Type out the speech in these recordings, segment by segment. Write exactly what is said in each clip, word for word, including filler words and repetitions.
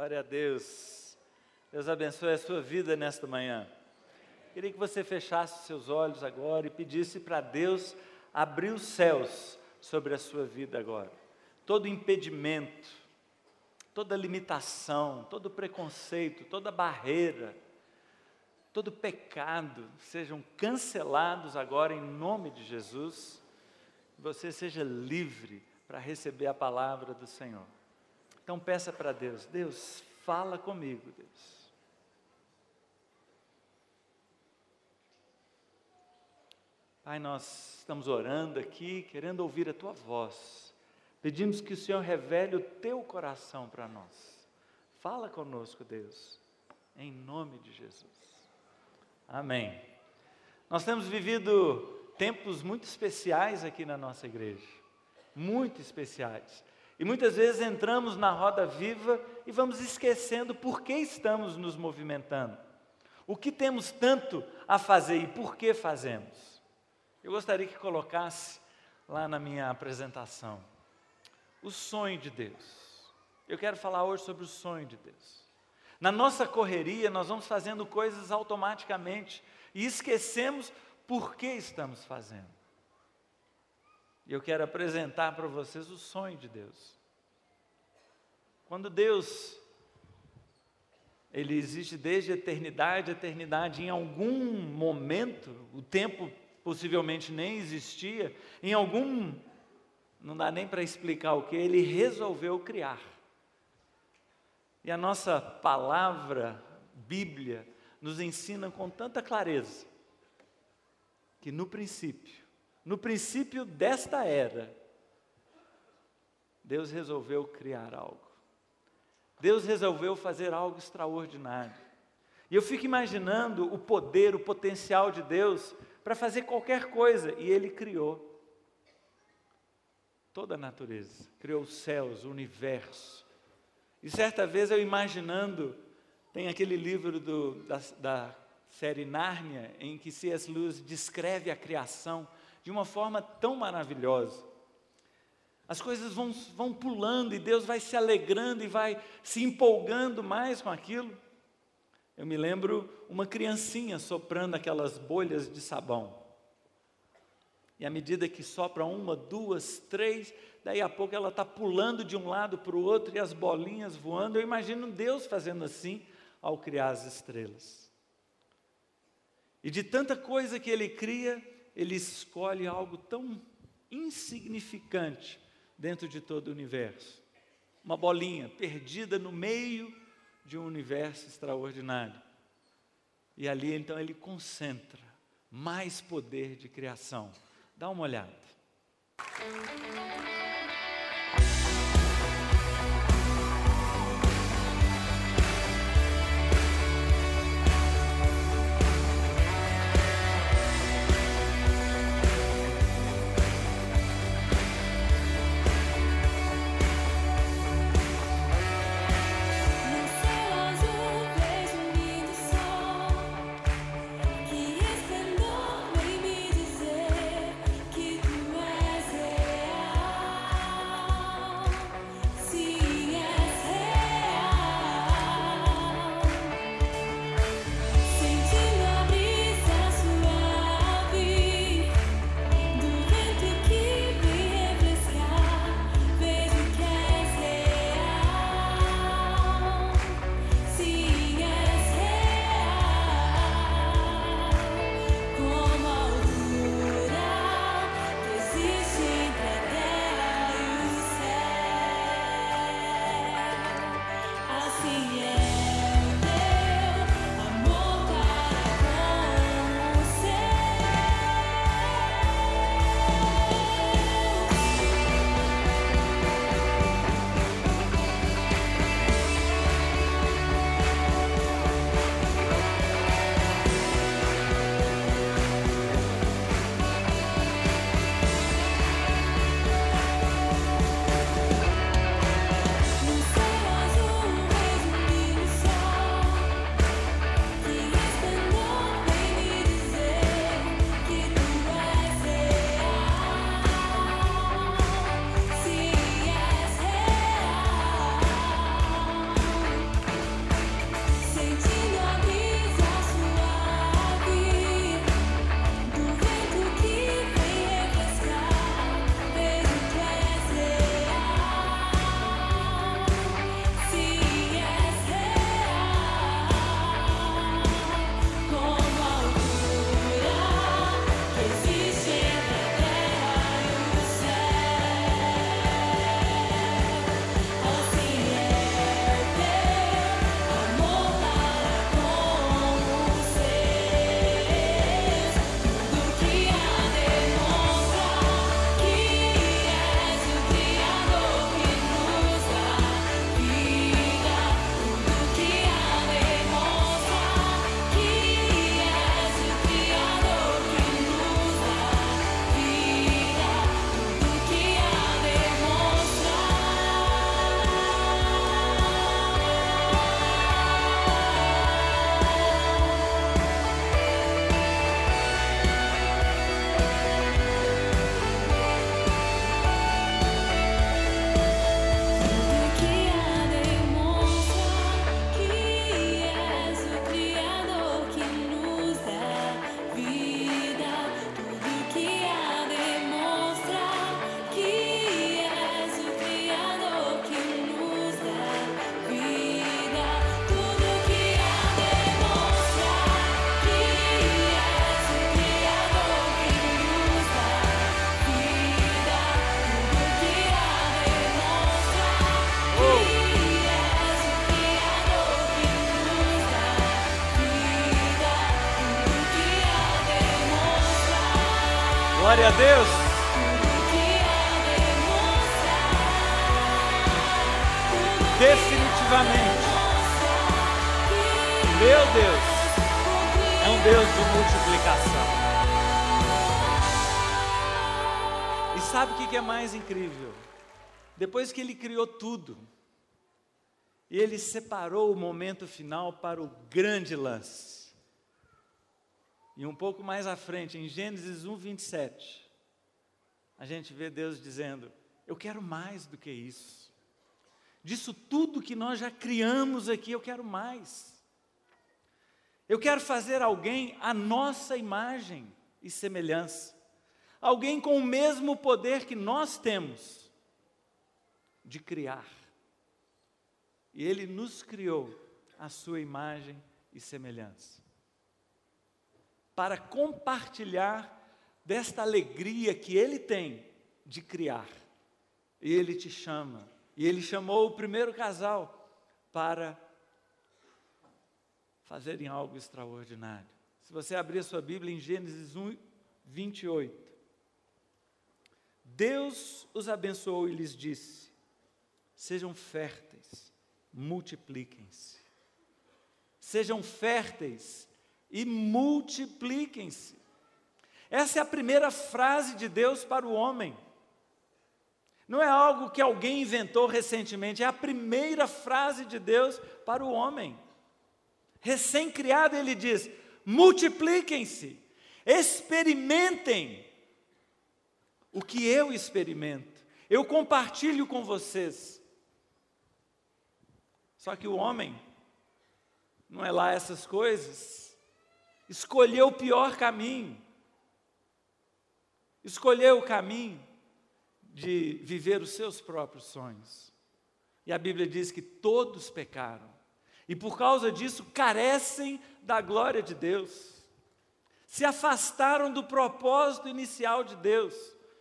Glória a Deus. Deus abençoe a sua vida nesta manhã. Queria que você fechasse seus olhos agora e pedisse para Deus abrir os céus sobre a sua vida agora. Todo impedimento, toda limitação, todo preconceito, toda barreira, todo pecado sejam cancelados agora em nome de Jesus. Que você seja livre para receber a palavra do Senhor. Então peça para Deus, Deus, fala comigo, Deus. Pai, nós estamos orando aqui, querendo ouvir a Tua voz. Pedimos que o Senhor revele o Teu coração para nós. Fala conosco, Deus, em nome de Jesus. Amém. Nós temos vivido tempos muito especiais aqui na nossa igreja. Muito especiais. E muitas vezes entramos na roda viva e vamos esquecendo por que estamos nos movimentando. O que temos tanto a fazer e por que fazemos. Eu gostaria que colocasse lá na minha apresentação o sonho de Deus. Eu quero falar hoje sobre o sonho de Deus. Na nossa correria nós vamos fazendo coisas automaticamente e esquecemos por que estamos fazendo. E eu quero apresentar para vocês o sonho de Deus. Quando Deus, Ele existe desde a eternidade, a eternidade em algum momento, o tempo possivelmente nem existia, em algum, não dá nem para explicar o que, Ele resolveu criar. E a nossa palavra, Bíblia, nos ensina com tanta clareza, que no princípio, no princípio desta era, Deus resolveu criar algo. Deus resolveu fazer algo extraordinário. E eu fico imaginando o poder, o potencial de Deus para fazer qualquer coisa. E Ele criou toda a natureza, criou os céus, o universo. E certa vez eu imaginando, tem aquele livro do, da, da série Nárnia, em que C S Lewis descreve a criação de uma forma tão maravilhosa. As coisas vão, vão pulando e Deus vai se alegrando e vai se empolgando mais com aquilo. Eu me lembro uma criancinha soprando aquelas bolhas de sabão. E à medida que sopra uma, duas, três, daí a pouco ela está pulando de um lado para o outro e as bolinhas voando. Eu imagino Deus fazendo assim ao criar as estrelas. E de tanta coisa que Ele cria, Ele escolhe algo tão insignificante dentro de todo o universo. Uma bolinha perdida no meio de um universo extraordinário. E ali então Ele concentra mais poder de criação. Dá uma olhada. Que tu és real. glória a Deus. Definitivamente, meu Deus é um Deus de multiplicação. E sabe o que é mais incrível? Depois que Ele criou tudo, e Ele separou o momento final para o grande lance. E um pouco mais à frente, em Gênesis um, vinte e sete, a gente vê Deus dizendo: eu quero mais do que isso. Disso tudo que nós já criamos aqui, eu quero mais. Eu quero fazer alguém à nossa imagem e semelhança. Alguém com o mesmo poder que nós temos de criar. E Ele nos criou à sua imagem e semelhança. Para compartilhar desta alegria que Ele tem de criar. E Ele te chama. E Ele chamou o primeiro casal para fazerem algo extraordinário. Se você abrir a sua Bíblia em Gênesis um, vinte e oito. Deus os abençoou e lhes disse: sejam férteis, multipliquem-se. Sejam férteis e multipliquem-se. Essa é a primeira frase de Deus para o homem. Não é algo que alguém inventou recentemente, é a primeira frase de Deus para o homem. Recém-criado, Ele diz: multipliquem-se, experimentem o que eu experimento, eu compartilho com vocês. Só que o homem, não é lá essas coisas, escolheu o pior caminho, escolheu o caminho de viver os seus próprios sonhos. E a Bíblia diz que todos pecaram, e por causa disso carecem da glória de Deus, se afastaram do propósito inicial de Deus.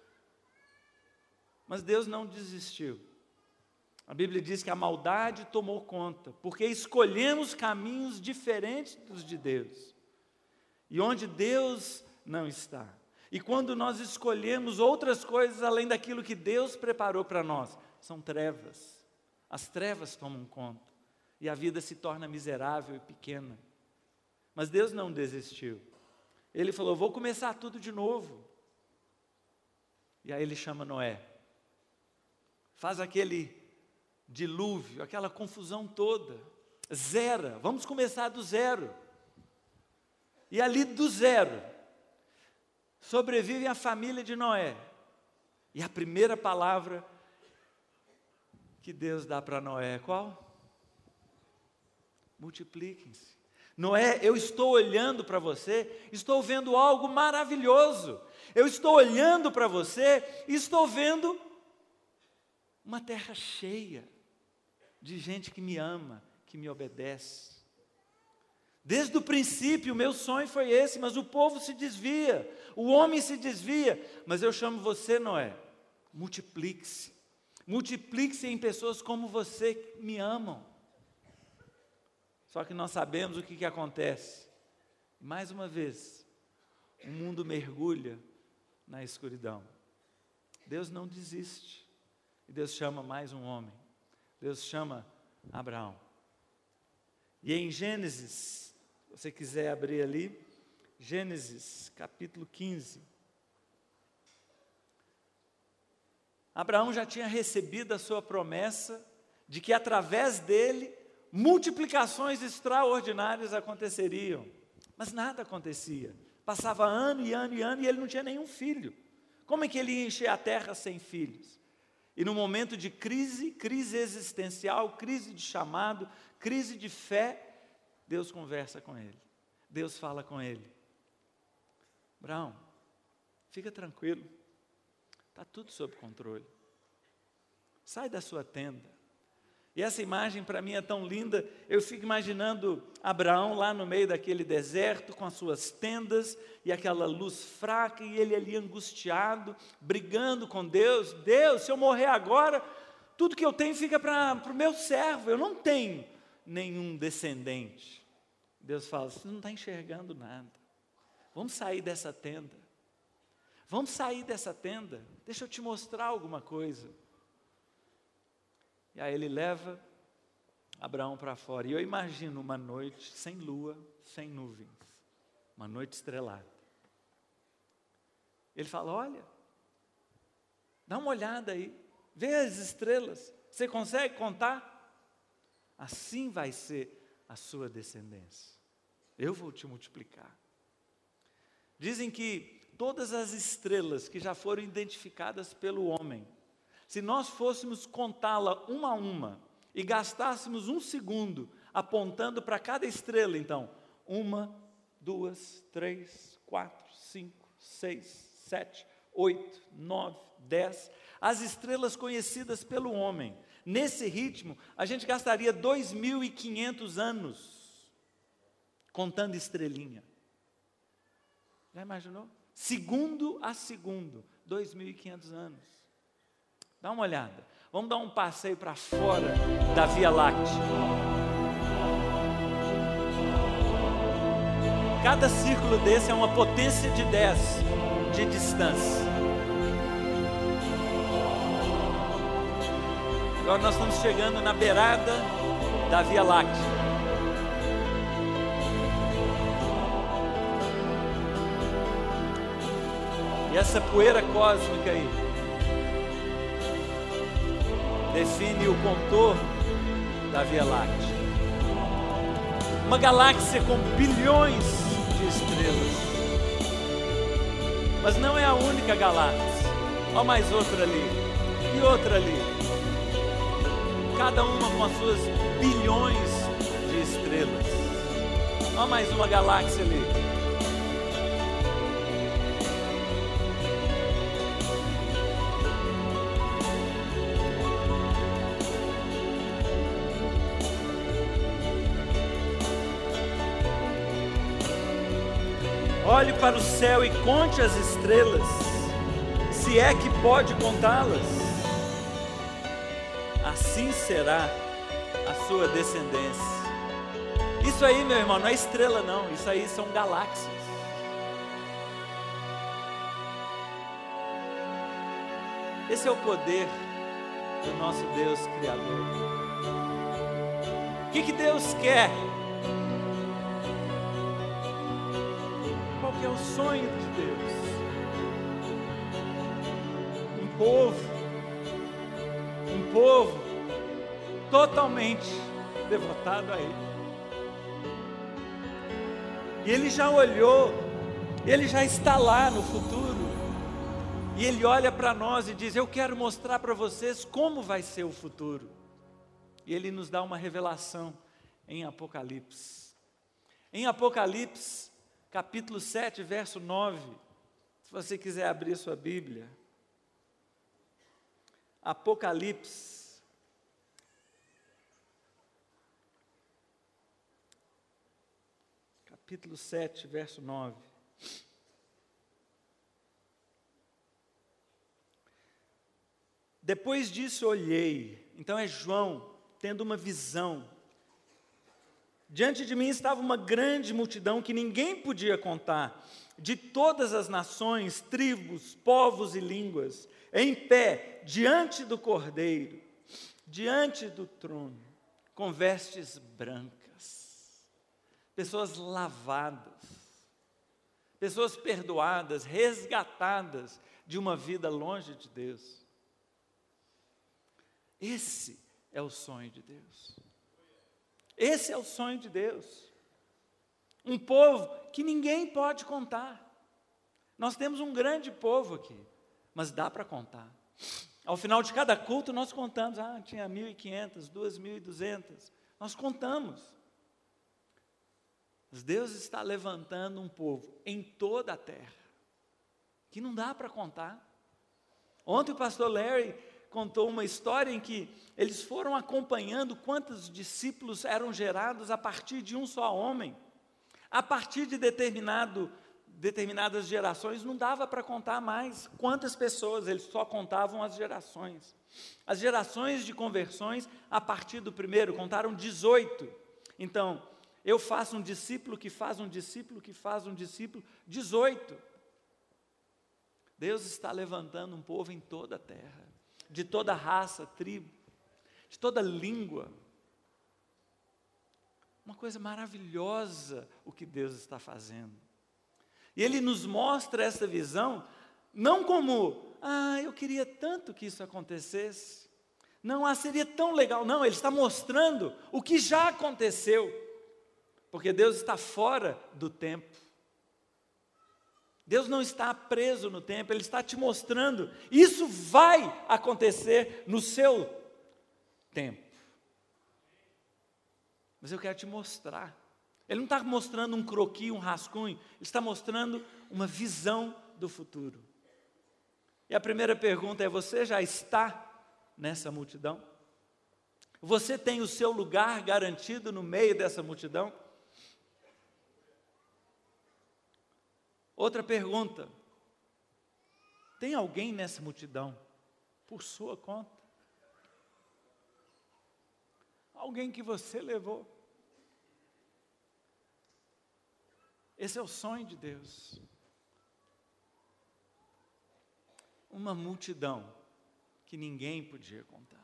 Mas Deus não desistiu. A Bíblia diz que a maldade tomou conta, porque escolhemos caminhos diferentes dos de Deus, e onde Deus não está. E quando nós escolhemos outras coisas além daquilo que Deus preparou para nós, são trevas. As trevas tomam conta. E a vida se torna miserável e pequena. Mas Deus não desistiu. Ele falou: vou começar tudo de novo. E aí Ele chama Noé. Faz aquele dilúvio, aquela confusão toda. Zera, vamos começar do zero. E ali do zero sobrevive a família de Noé. E a primeira palavra que Deus dá para Noé é qual? Multipliquem-se. Noé, eu estou olhando para você, estou vendo algo maravilhoso. Eu estou olhando para você e estou vendo uma terra cheia de gente que me ama, que me obedece. Desde o princípio, o meu sonho foi esse, mas o povo se desvia, o homem se desvia. Mas eu chamo você, Noé, multiplique-se. Multiplique-se em pessoas como você que me amam. Só que nós sabemos o que, que acontece. Mais uma vez, o mundo mergulha na escuridão. Deus não desiste. E Deus chama mais um homem. Deus chama Abraão. E em Gênesis, se você quiser abrir ali, Gênesis capítulo quinze. Abraão já tinha recebido a sua promessa de que através dele multiplicações extraordinárias aconteceriam. Mas nada acontecia. Passava ano e ano e ano e ele não tinha nenhum filho. Como é que ele ia encher a terra sem filhos? E no momento de crise, crise existencial, crise de chamado, crise de fé, Deus conversa com ele. Deus fala com ele. Abraão, fica tranquilo. Está tudo sob controle. Sai da sua tenda. E essa imagem para mim é tão linda, eu fico imaginando Abraão lá no meio daquele deserto, com as suas tendas, e aquela luz fraca, e ele ali angustiado, brigando com Deus. Deus, se eu morrer agora, tudo que eu tenho fica para o meu servo, eu não tenho nenhum descendente. Deus fala, você não está enxergando nada. Vamos sair dessa tenda. Vamos sair dessa tenda, deixa eu te mostrar alguma coisa. E aí ele leva Abraão para fora. E eu imagino uma noite sem lua, sem nuvens. Uma noite estrelada. Ele fala, olha, dá uma olhada aí, vê as estrelas. Você consegue contar? Assim vai ser a sua descendência. Eu vou te multiplicar. Dizem que todas as estrelas que já foram identificadas pelo homem, se nós fôssemos contá-la uma a uma e gastássemos um segundo apontando para cada estrela, então, uma, duas, três, quatro, cinco, seis, sete, oito, nove, dez, as estrelas conhecidas pelo homem. Nesse ritmo, a gente gastaria dois mil e quinhentos anos contando estrelinha. Já imaginou? Segundo a segundo, dois mil e quinhentos anos. Dá uma olhada. Vamos dar um passeio para fora da Via Láctea. Cada círculo desse é uma potência de dez de distância. Agora nós estamos chegando na beirada da Via Láctea. E essa poeira cósmica aí define o contorno da Via Láctea. Uma galáxia com bilhões de estrelas. Mas não é a única galáxia. Olha mais outra ali. E outra ali. Cada uma com as suas bilhões de estrelas. Olha mais uma galáxia ali. Olhe para o céu e conte as estrelas, se é que pode contá-las. Assim será a sua descendência. Isso aí, meu irmão, não é estrela não, isso aí são galáxias. Esse é o poder do nosso Deus Criador. O que que Deus quer? Qual que é o sonho de Deus? Um povo, um povo totalmente devotado a Ele. E Ele já olhou, Ele já está lá no futuro, e Ele olha para nós e diz, eu quero mostrar para vocês como vai ser o futuro. E Ele nos dá uma revelação em Apocalipse. Em Apocalipse, capítulo sete, verso nove, se você quiser abrir sua Bíblia, Apocalipse, capítulo sete, verso nove. Depois disso olhei, então é João tendo uma visão. Diante de mim estava uma grande multidão que ninguém podia contar, de todas as nações, tribos, povos e línguas, em pé, diante do Cordeiro, diante do trono, com vestes brancas, pessoas lavadas, pessoas perdoadas, resgatadas de uma vida longe de Deus. Esse é o sonho de Deus. Esse é o sonho de Deus. Um povo que ninguém pode contar. Nós temos um grande povo aqui, mas dá para contar. Ao final de cada culto nós contamos, ah, tinha mil e quinhentas, duas mil e duzentas. Nós contamos. Mas Deus está levantando um povo em toda a terra, que não dá para contar. Ontem o pastor Larry contou uma história em que eles foram acompanhando quantos discípulos eram gerados a partir de um só homem. A partir de determinado, determinadas gerações, não dava para contar mais quantas pessoas, eles só contavam as gerações. As gerações de conversões, a partir do primeiro, contaram dezoito. Então, eu faço um discípulo que faz um discípulo que faz um discípulo, dezoito. Deus está levantando um povo em toda a terra, de toda raça, tribo, de toda língua. Uma coisa maravilhosa o que Deus está fazendo. E Ele nos mostra essa visão, não como, ah, eu queria tanto que isso acontecesse. Não, ah, seria tão legal. Não, Ele está mostrando o que já aconteceu. Porque Deus está fora do tempo. Deus não está preso no tempo, Ele está te mostrando. Isso vai acontecer no seu tempo. Mas eu quero te mostrar. Ele não está mostrando um croquis, um rascunho. Ele está mostrando uma visão do futuro. E a primeira pergunta é: você já está nessa multidão? Você tem o seu lugar garantido no meio dessa multidão? Outra pergunta: tem alguém nessa multidão por sua conta? Alguém que você levou? Esse é o sonho de Deus. Uma multidão que ninguém podia contar.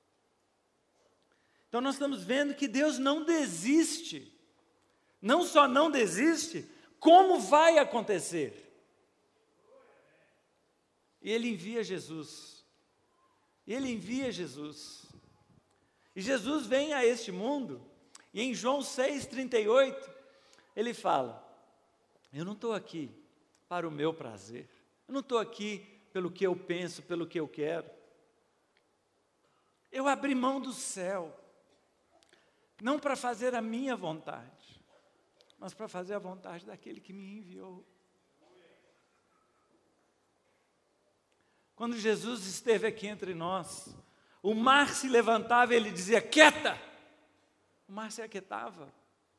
Então nós estamos vendo que Deus não desiste. Não só não desiste, como vai acontecer? E Ele envia Jesus. E Ele envia Jesus. E Jesus vem a este mundo, e em João seis, trinta e oito, Ele fala: eu não estou aqui para o meu prazer. Eu não estou aqui pelo que eu penso, pelo que eu quero. Eu abri mão do céu, não para fazer a minha vontade, mas para fazer a vontade daquele que me enviou. Quando Jesus esteve aqui entre nós, o mar se levantava e Ele dizia: quieta! O mar se aquietava.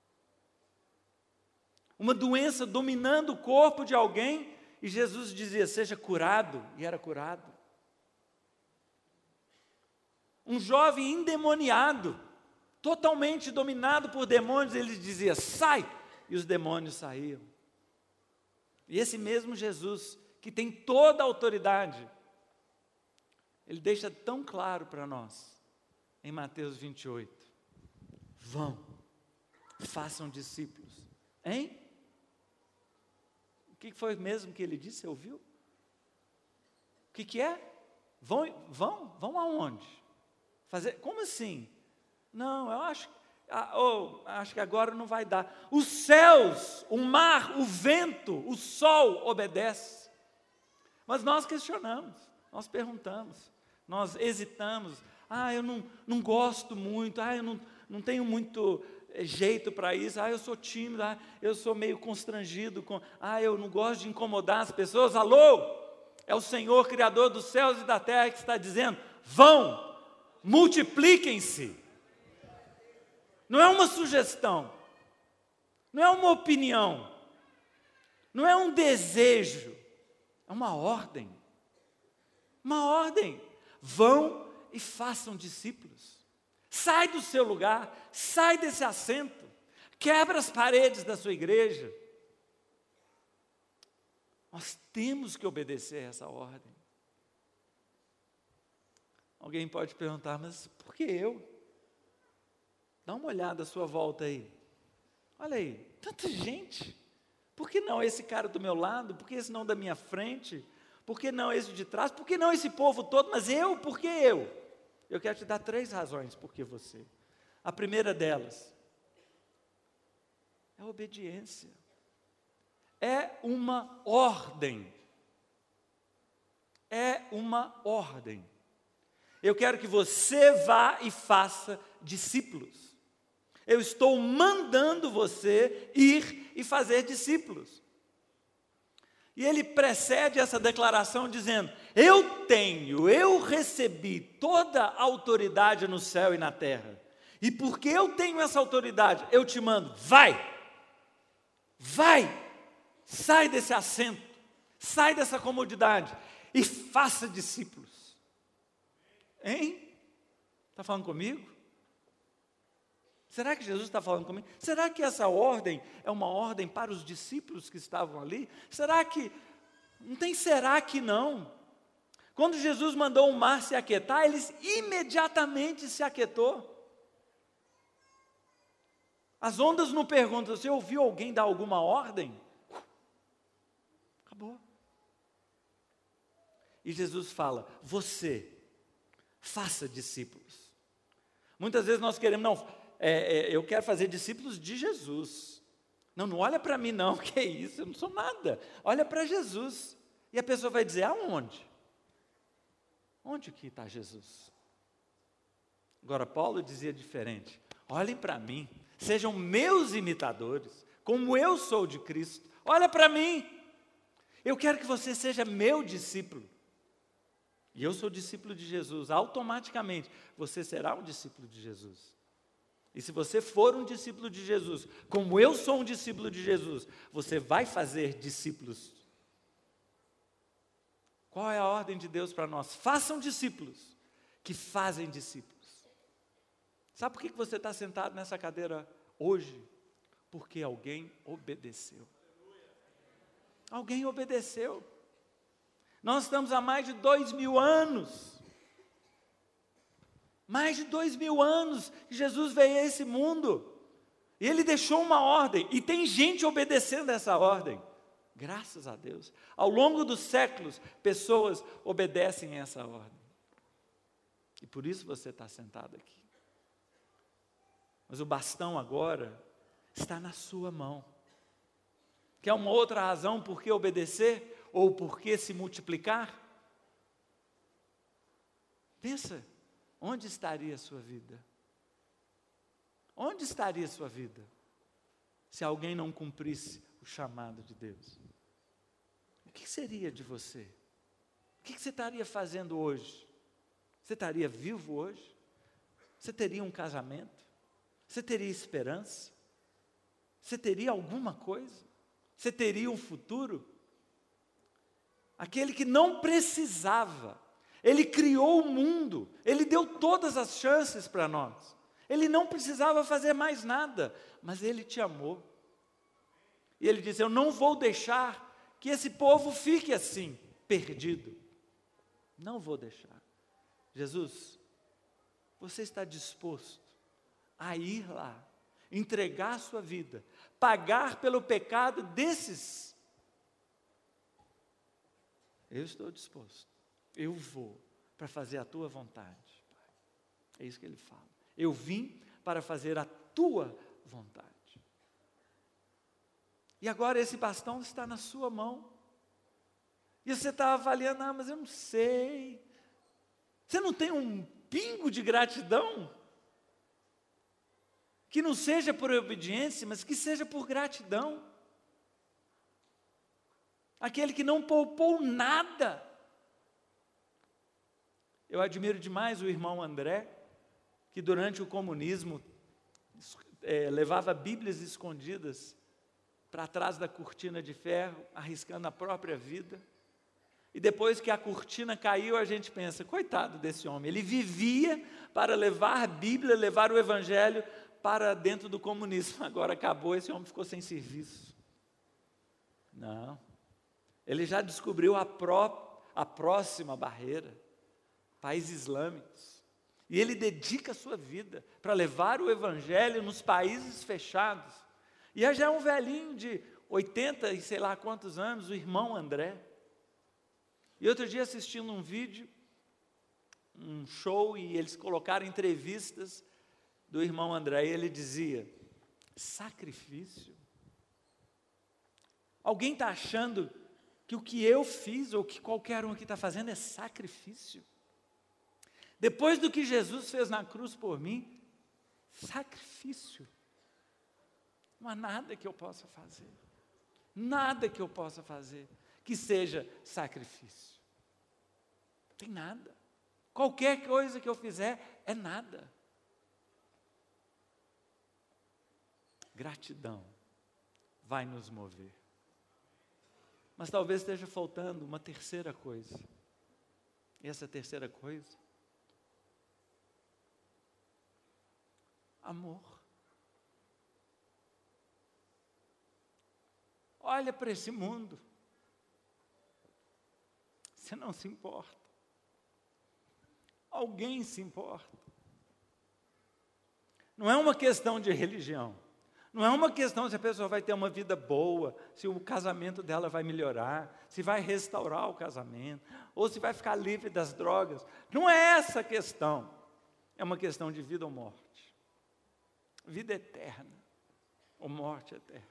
Uma doença dominando o corpo de alguém, e Jesus dizia: seja curado, e era curado. Um jovem endemoniado, totalmente dominado por demônios, Ele dizia: sai! E os demônios saíam. E esse mesmo Jesus, que tem toda a autoridade, Ele deixa tão claro para nós, em Mateus vinte e oito: vão, façam discípulos. Hein? O que foi mesmo que Ele disse? Você ouviu? O que, que é? Vão, vão, vão aonde? Fazer, como assim? Não, eu acho, ah, oh, acho que agora não vai dar. Os céus, o mar, o vento, o sol obedecem. Mas nós questionamos, nós perguntamos, nós hesitamos. Ah, eu não, não gosto muito, ah, eu não, não tenho muito jeito para isso, ah, eu sou tímido, ah, eu sou meio constrangido, com, ah, eu não gosto de incomodar as pessoas. Alô? É o Senhor, Criador dos céus e da terra, que está dizendo: vão, multipliquem-se. Não é uma sugestão, não é uma opinião, não é um desejo, é uma ordem. Uma ordem. Vão e façam discípulos. Sai do seu lugar, sai desse assento, quebra as paredes da sua igreja. Nós temos que obedecer a essa ordem. Alguém pode perguntar: mas por que eu? Dá uma olhada à sua volta aí. Olha aí, tanta gente. Por que não esse cara do meu lado? Por que esse não da minha frente? Por que não esse de trás? Por que não esse povo todo? Mas eu, por que eu? Eu quero te dar três razões por que você. A primeira delas é a obediência. É uma ordem. É uma ordem. Eu quero que você vá e faça discípulos. Eu estou mandando você ir e fazer discípulos. E ele precede essa declaração dizendo: eu tenho, eu recebi toda a autoridade no céu e na terra. E porque eu tenho essa autoridade, eu te mando, vai, vai, sai desse assento, sai dessa comodidade e faça discípulos. Hein? Está falando comigo? Será que Jesus está falando comigo? Será que essa ordem é uma ordem para os discípulos que estavam ali? Será que Não tem será que não. Quando Jesus mandou o mar se aquietar, ele imediatamente se aquietou. As ondas não perguntam, você ouviu alguém dar alguma ordem? Acabou. E Jesus fala, você, faça discípulos. Muitas vezes nós queremos, não, é, é, eu quero fazer discípulos de Jesus. Não, não olha para mim não, que é isso, eu não sou nada. Olha para Jesus. E a pessoa vai dizer, aonde? Onde que está Jesus? Agora, Paulo dizia diferente. Olhem para mim, sejam meus imitadores, como eu sou de Cristo. Olha para mim. Eu quero que você seja meu discípulo. E eu sou discípulo de Jesus. Automaticamente, você será um discípulo de Jesus. E se você for um discípulo de Jesus, como eu sou um discípulo de Jesus, você vai fazer discípulos. Qual é a ordem de Deus para nós? Façam discípulos que fazem discípulos. Sabe por que você está sentado nessa cadeira hoje? Porque alguém obedeceu. Alguém obedeceu. Nós estamos há mais de dois mil anos. Mais de dois mil anos que Jesus veio a esse mundo. E Ele deixou uma ordem. E tem gente obedecendo essa ordem. Graças a Deus. Ao longo dos séculos, pessoas obedecem a essa ordem. E por isso você está sentado aqui. Mas o bastão agora está na sua mão. Quer uma outra razão por que obedecer? Ou por que se multiplicar? Pensa, onde estaria a sua vida? Onde estaria a sua vida? Se alguém não cumprisse o chamado de Deus. O que seria de você? O que você estaria fazendo hoje? Você estaria vivo hoje? Você teria um casamento? Você teria esperança? Você teria alguma coisa? Você teria um futuro? Aquele que não precisava, Ele criou o mundo, Ele deu todas as chances para nós. Ele não precisava fazer mais nada, mas Ele te amou. E Ele disse, eu não vou deixar que esse povo fique assim, perdido. Não vou deixar. Jesus, você está disposto a ir lá, entregar a sua vida, pagar pelo pecado desses? Eu estou disposto, eu vou para fazer a tua vontade, Pai. É isso que Ele fala. Eu vim para fazer a tua vontade. E agora esse bastão está na sua mão. E você está avaliando, ah, mas eu não sei. Você não tem um pingo de gratidão? Que não seja por obediência, mas que seja por gratidão. Aquele que não poupou nada. Eu admiro demais o irmão André, que durante o comunismo é, levava Bíblias escondidas para trás da cortina de ferro, arriscando a própria vida. E depois que a cortina caiu, a gente pensa, coitado desse homem, ele vivia para levar a Bíblia, levar o Evangelho para dentro do comunismo. Agora acabou, esse homem ficou sem serviço. Não. Ele já descobriu a, pró, a próxima barreira, países islâmicos. E ele dedica a sua vida para levar o Evangelho nos países fechados. E já é um velhinho de oitenta e sei lá quantos anos, o irmão André. E outro dia assistindo um vídeo, um show, e eles colocaram entrevistas do irmão André, e ele dizia, sacrifício? Alguém está achando que o que eu fiz, ou que qualquer um aqui está fazendo, é sacrifício? Depois do que Jesus fez na cruz por mim, sacrifício. Não há nada que eu possa fazer, nada que eu possa fazer que seja sacrifício. Não tem nada. Qualquer coisa que eu fizer é nada. Gratidão vai nos mover. Mas talvez esteja faltando uma terceira coisa. E essa terceira coisa? Amor. Olha para esse mundo. Você não se importa. Alguém se importa. Não é uma questão de religião. Não é uma questão se a pessoa vai ter uma vida boa, se o casamento dela vai melhorar, se vai restaurar o casamento, ou se vai ficar livre das drogas. Não é essa a questão. É uma questão de vida ou morte. Vida eterna ou morte eterna.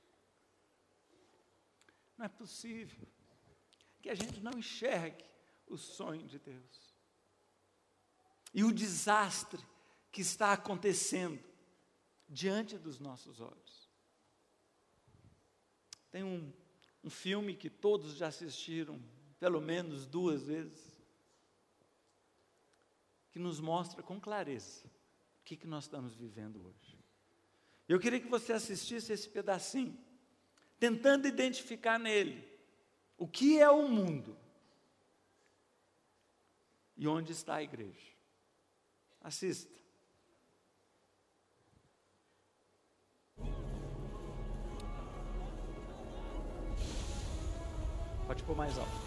Não é possível que a gente não enxergue o sonho de Deus. E o desastre que está acontecendo diante dos nossos olhos. Tem um, um filme que todos já assistiram, pelo menos duas vezes, que nos mostra com clareza o que, que nós estamos vivendo hoje. Eu queria que você assistisse esse pedacinho, tentando identificar nele o que é o mundo e onde está a igreja. Assista. Pode pôr mais alto.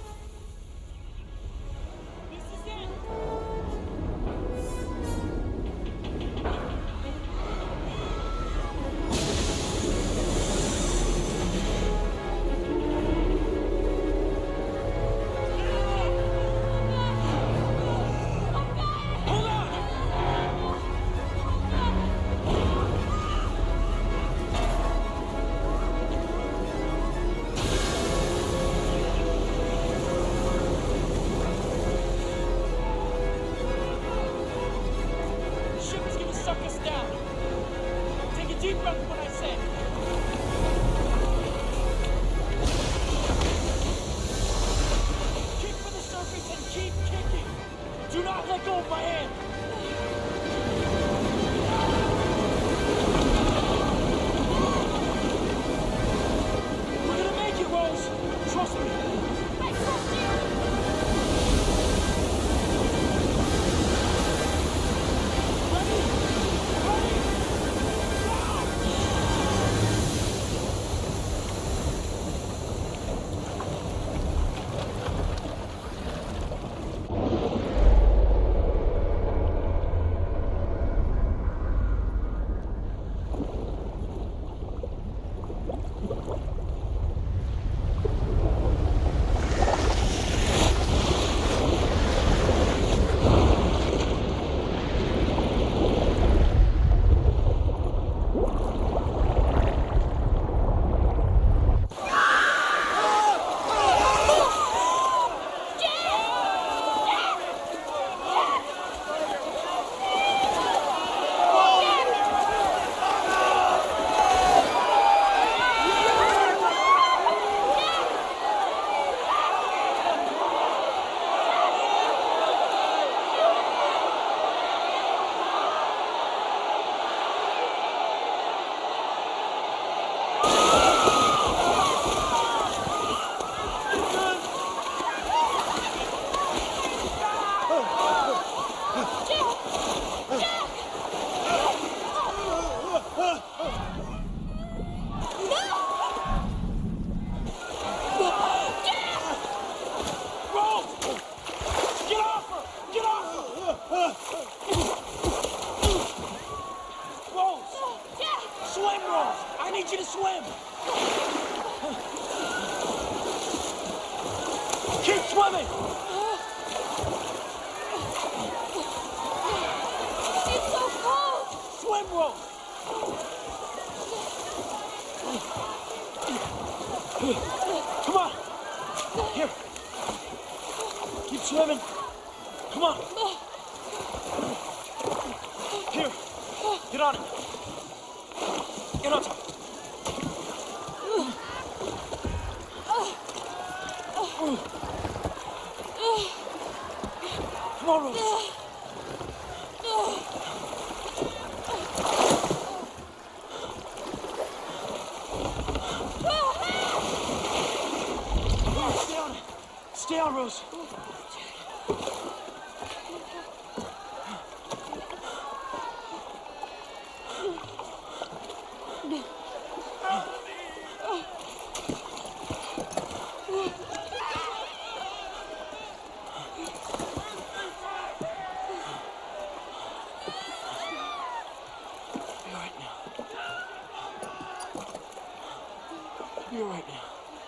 You're right now.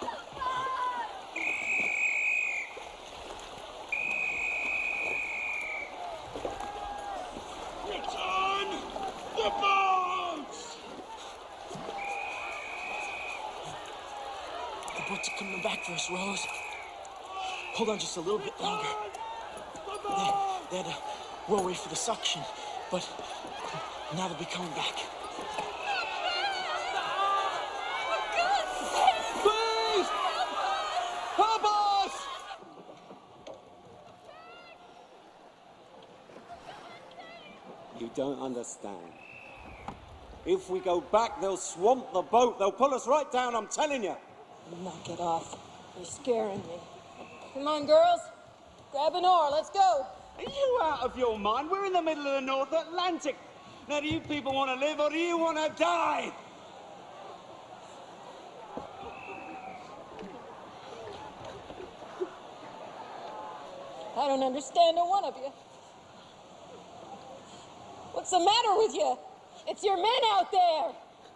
Return the boats! The boats are coming back for us, Rose. Hold on just a little bit longer. They, they had to row away for the suction, but now they'll be coming back. Please! Help us! You don't understand. If we go back, they'll swamp the boat. They'll pull us right down, I'm telling you. Knock it off. You're scaring me. Come on, girls. Grab an oar. Let's go. Are you out of your mind? We're in the middle of the North Atlantic. Now, do you people want to live or do you want to die? I don't understand a one of you. What's the matter with you? It's your men out there.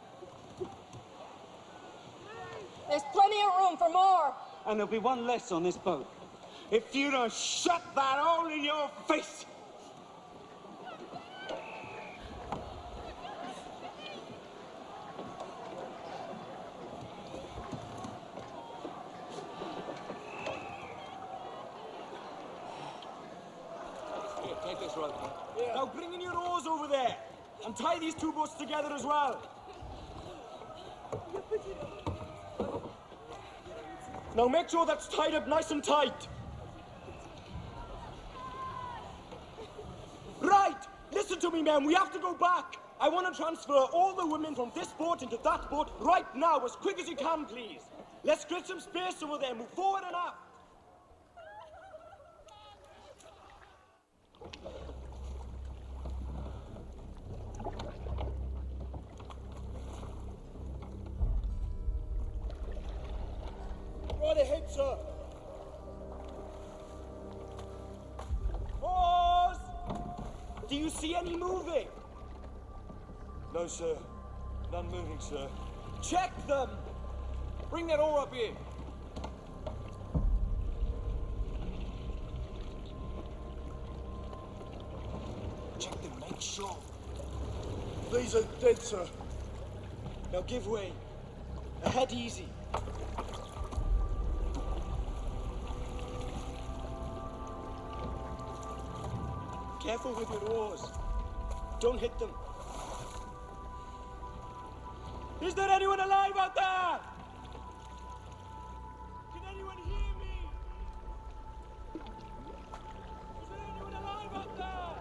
There's plenty of room for more. And there'll be one less on this boat. If you don't shut that hole in your face! Here, take this rope. Yeah. Now bring in your oars over there. And tie these two boats together as well. Now make sure that's tied up nice and tight. Right! Listen to me, men. We have to go back. I want to transfer all the women from this boat into that boat right now, as quick as you can, please. Let's create some space over there. Move forward and aft. Right ahead, sir. Pause! Do you see any moving? No, sir. None moving, sir. Check them! Bring that oar up here. Check them, make sure. These are dead, sir. Now give way. Ahead easy. Careful with your oars. Don't hit them. Is there anyone alive out there? Can anyone hear me? Is there anyone alive out there?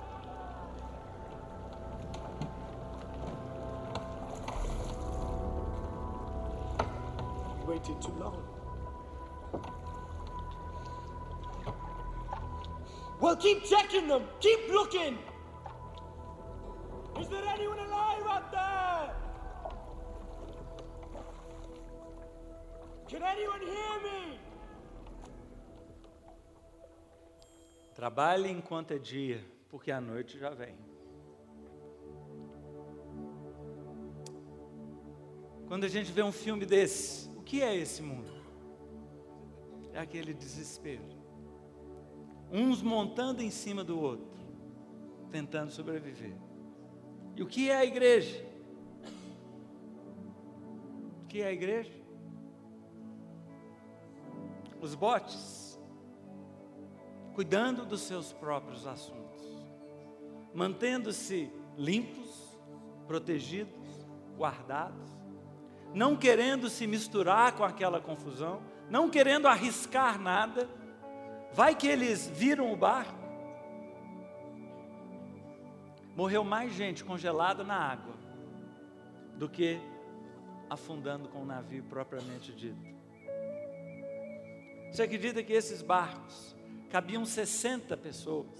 You waited too long. Well, keep checking them. Keep looking. Is there anyone alive out there? Can anyone hear me? Trabalhe enquanto é dia, porque a noite já vem. Quando a gente vê um filme desse, o que é esse mundo? É aquele desespero. Uns montando em cima do outro, tentando sobreviver. E o que é a igreja? O que é a igreja? Os botes, cuidando dos seus próprios assuntos, mantendo-se limpos, protegidos, guardados, não querendo se misturar com aquela confusão, não querendo arriscar nada. Vai que eles viram o barco. Morreu mais gente congelada na água do que afundando com o navio propriamente dito. Você acredita que esses barcos cabiam sessenta pessoas?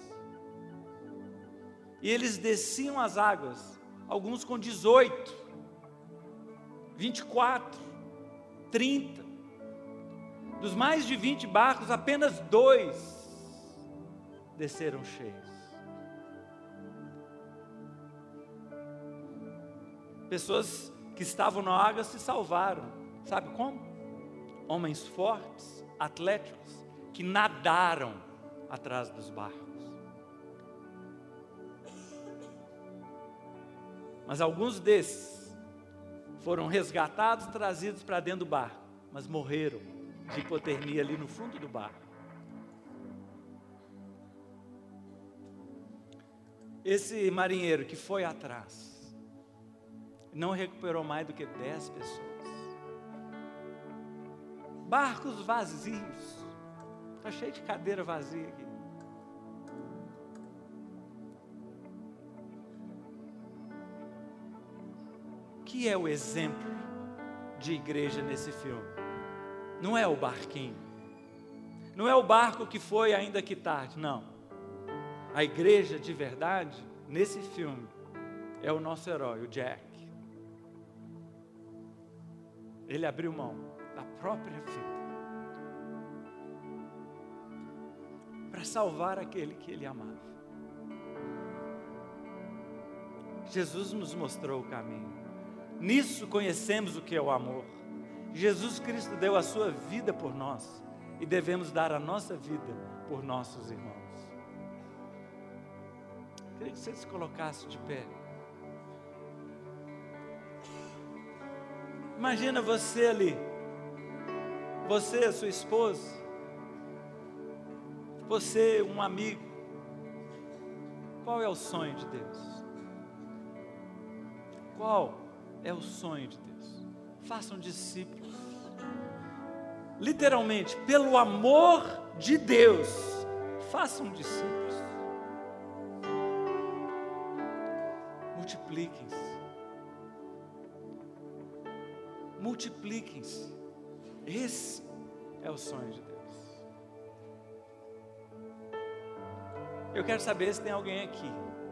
E eles desciam as águas, alguns com dezoito, vinte e quatro, trinta. Dos mais de vinte barcos, apenas dois desceram cheios. Pessoas que estavam na água se salvaram. Sabe como? Homens fortes, atléticos, que nadaram atrás dos barcos. Mas alguns desses foram resgatados, trazidos para dentro do barco, mas morreram de hipotermia ali no fundo do barco. Esse marinheiro que foi atrás não recuperou mais do que dez pessoas. Barcos vazios. Está cheio de cadeira vazia aqui. O que é o exemplo de igreja nesse filme? Não é o barquinho. Não é o barco que foi ainda que tarde, não. A igreja de verdade, nesse filme, é o nosso herói, o Jack. Ele abriu mão da própria vida para salvar aquele que ele amava. Jesus nos mostrou o caminho. Nisso conhecemos o que é o amor. Jesus Cristo deu a sua vida por nós e devemos dar a nossa vida por nossos irmãos. Queria que você se colocasse de pé. Imagina você ali, você, a sua esposa, você, um amigo. Qual é o sonho de Deus? Qual é o sonho de Deus? Façam discípulos. Literalmente, pelo amor de Deus, façam discípulos. Multipliquem-se. Multipliquem-se. Esse é o sonho de Deus. Eu quero saber se tem alguém aqui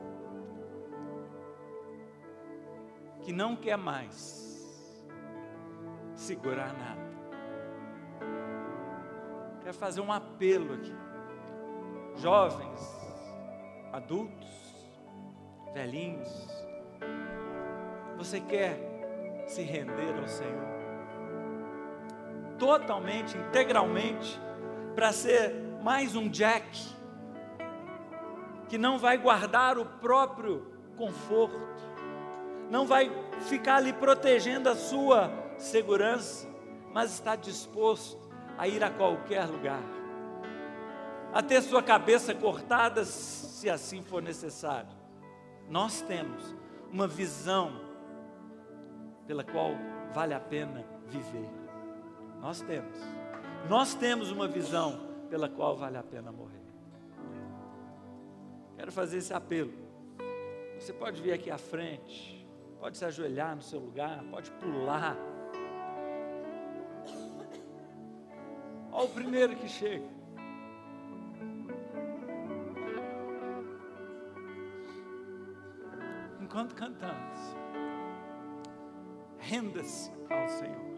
que não quer mais segurar nada. Quero fazer um apelo aqui. Jovens, adultos, velhinhos, você quer se render ao Senhor totalmente, integralmente, para ser mais um Jack que não vai guardar o próprio conforto, não vai ficar ali protegendo a sua segurança, mas está disposto a ir a qualquer lugar, a ter sua cabeça cortada se assim for necessário. Nós temos uma visão pela qual vale a pena viver. Nós temos. Nós temos uma visão pela qual vale a pena morrer. Quero fazer esse apelo. Você pode vir aqui à frente, pode se ajoelhar no seu lugar, pode pular. Olha o primeiro que chega. Enquanto cantamos, renda-se ao Senhor.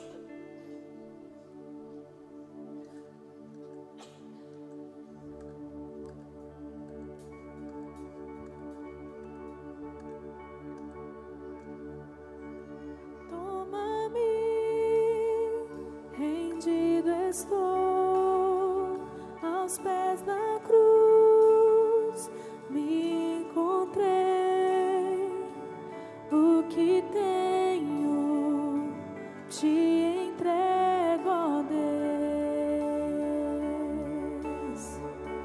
Estou aos pés da cruz, me encontrei, o que tenho te entrego, ó Deus.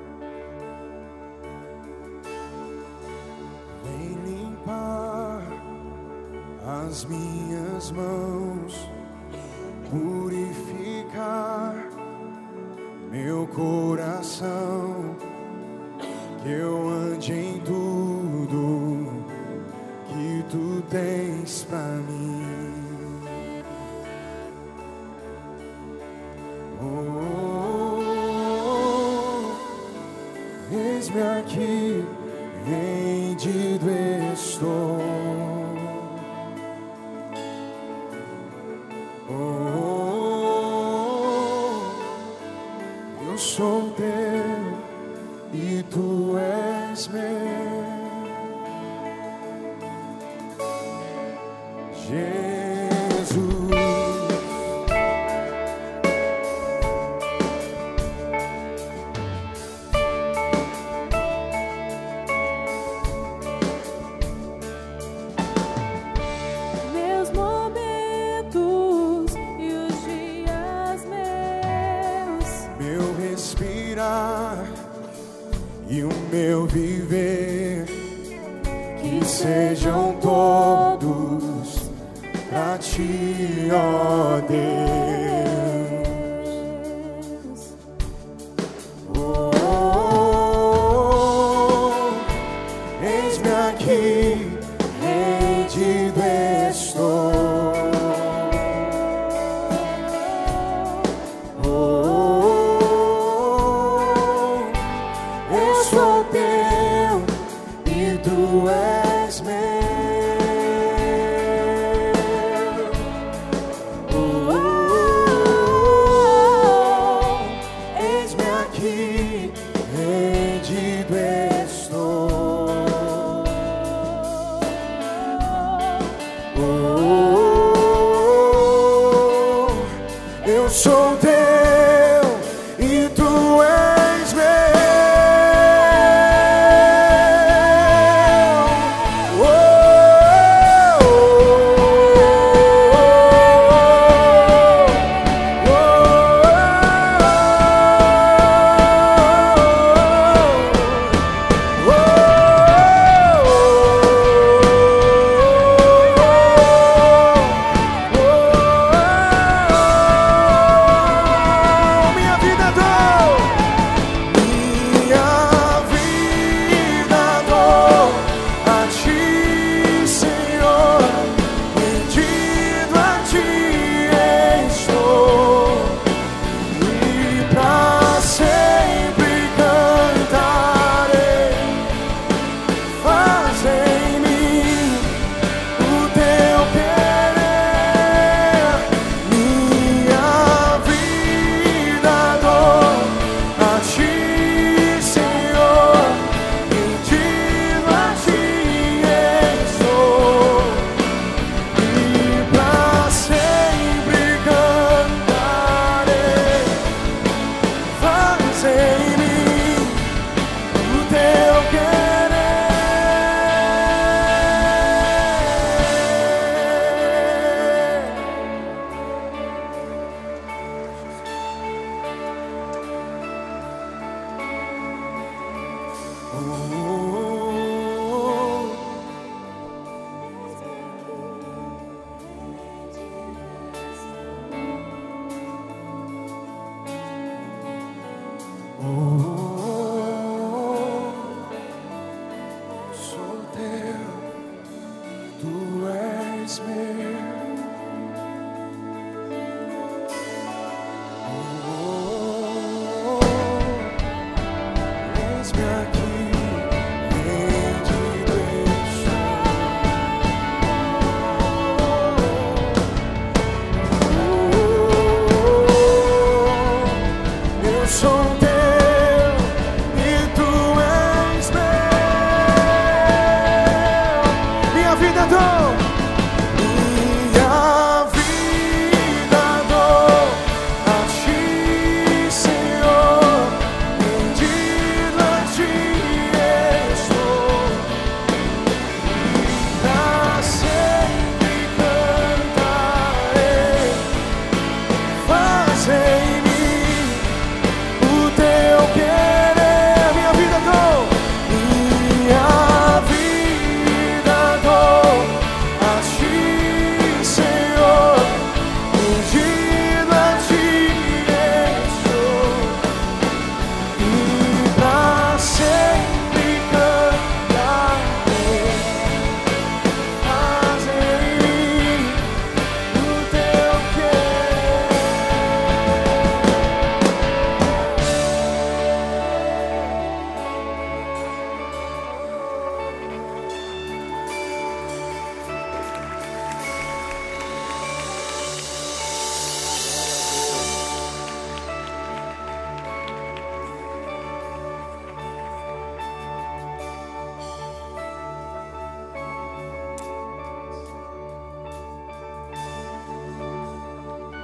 Vem limpar as minhas mãos, purificar meu coração, que eu ande em tudo que tu tens pra mim. Oh, oh, oh, eis-me aqui, rendido estou. Sou teu e tu és meu. Jesus. Meus momentos e os dias meus, Meu respirar e o meu viver, que sejam todos pra ti, ó Deus. Oh, oh, oh, eis-me aqui, rendido estou. Oh, oh, oh, eu sou teu e tu és meu. Oh, oh,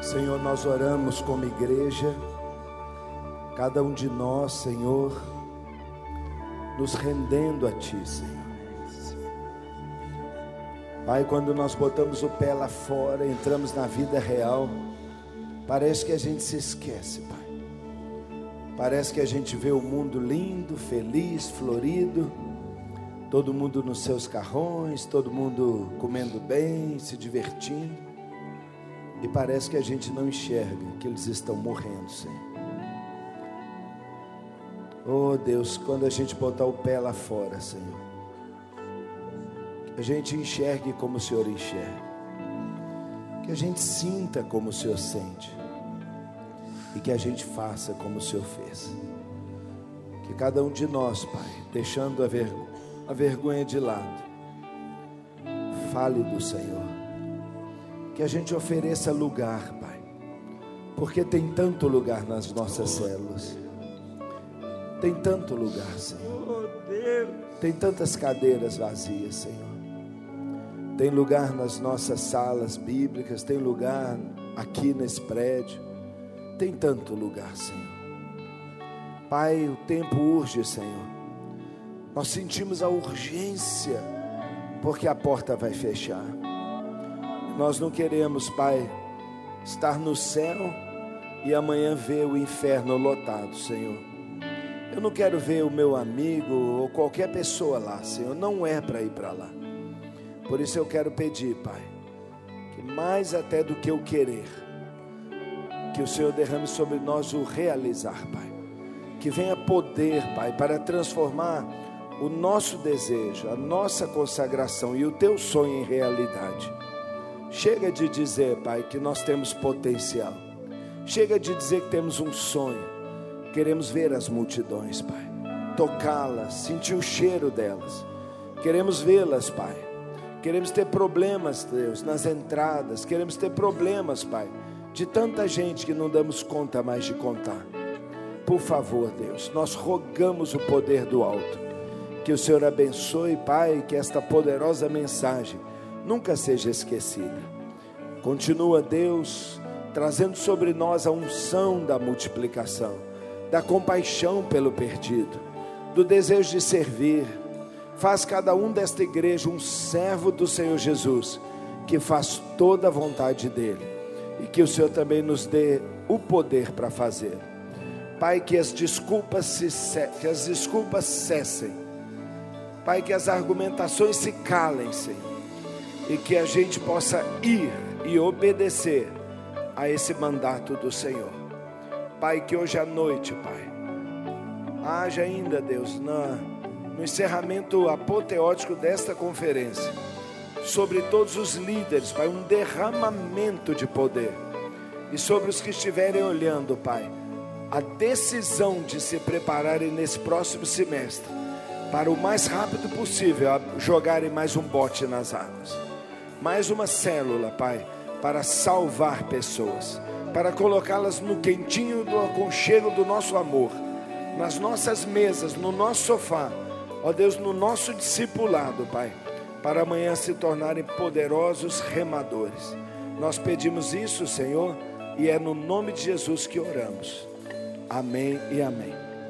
Senhor, nós oramos como igreja, cada um de nós, Senhor, nos rendendo a Ti, Senhor. Pai, quando nós botamos o pé lá fora, entramos na vida real, parece que a gente se esquece, Pai. Parece que a gente vê o mundo lindo, feliz, florido, todo mundo nos seus carrões, todo mundo comendo bem, se divertindo, e parece que a gente não enxerga que eles estão morrendo, Senhor. Oh Deus, quando a gente botar o pé lá fora, Senhor, que a gente enxergue como o Senhor enxerga, que a gente sinta como o Senhor sente, e que a gente faça como o Senhor fez. Que cada um de nós, Pai, deixando a, ver, a vergonha de lado, fale do Senhor. Que a gente ofereça lugar, Pai, porque tem tanto lugar nas nossas células. Tem tanto lugar, Senhor. Tem tantas cadeiras vazias, Senhor. Tem lugar nas nossas salas bíblicas, tem lugar aqui nesse prédio. Tem tanto lugar, Senhor. Pai, o tempo urge, Senhor. Nós sentimos a urgência, porque a porta vai fechar. Nós não queremos, Pai, estar no céu e amanhã ver o inferno lotado, Senhor. Eu não quero ver o meu amigo ou qualquer pessoa lá, Senhor. Não é para ir para lá. Por isso eu quero pedir, Pai, que mais até do que eu querer, que o Senhor derrame sobre nós o realizar, Pai. Que venha poder, Pai, para transformar o nosso desejo, a nossa consagração e o Teu sonho em realidade. Chega de dizer, Pai, que nós temos potencial. Chega de dizer que temos um sonho. Queremos ver as multidões, Pai, tocá-las, sentir o cheiro delas. Queremos vê-las, Pai. Queremos ter problemas, Deus, nas entradas. Queremos ter problemas, Pai, de tanta gente que não damos conta mais de contar. Por favor, Deus, nós rogamos o poder do alto. Que o Senhor abençoe, Pai, que esta poderosa mensagem nunca seja esquecida. Continua, Deus, trazendo sobre nós a unção da multiplicação, da compaixão pelo perdido, do desejo de servir. Faz cada um desta igreja um servo do Senhor Jesus, que faz toda a vontade dEle, e que o Senhor também nos dê o poder para fazer. Pai, que as desculpas se que as desculpas cessem, Pai, que as argumentações se calem, Senhor, e que a gente possa ir e obedecer a esse mandato do Senhor. Pai, que hoje à noite, Pai, haja ainda, Deus, na, no encerramento apoteótico desta conferência, sobre todos os líderes, Pai, um derramamento de poder, e sobre os que estiverem olhando, Pai, a decisão de se prepararem nesse próximo semestre, para o mais rápido possível, jogarem mais um bote nas águas, mais uma célula, Pai, para salvar pessoas, para colocá-las no quentinho do aconchego do nosso amor, nas nossas mesas, no nosso sofá, ó Deus, no nosso discipulado, Pai, para amanhã se tornarem poderosos remadores. Nós pedimos isso, Senhor, e é no nome de Jesus que oramos. Amém e amém.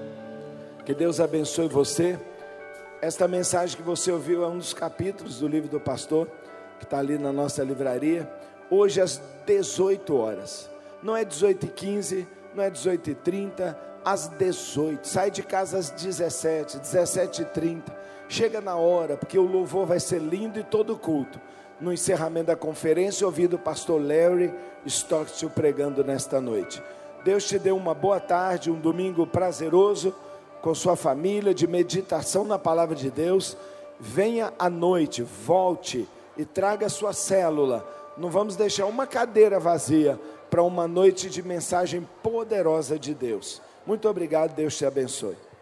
Que Deus abençoe você. Esta mensagem que você ouviu é um dos capítulos do livro do pastor, que está ali na nossa livraria, hoje às dezoito horas. Não é dezoito e quinze, não é dezoito e trinta, às dezoito. Sai de casa às dezessete, dezessete e trinta. Chega na hora, porque o louvor vai ser lindo e todo culto. No encerramento da conferência, ouvindo o pastor Larry Stockstill pregando nesta noite. Deus te dê uma boa tarde, um domingo prazeroso com sua família, de meditação na palavra de Deus. Venha à noite, volte e traga sua célula. Não vamos deixar uma cadeira vazia para uma noite de mensagem poderosa de Deus. Muito obrigado, Deus te abençoe.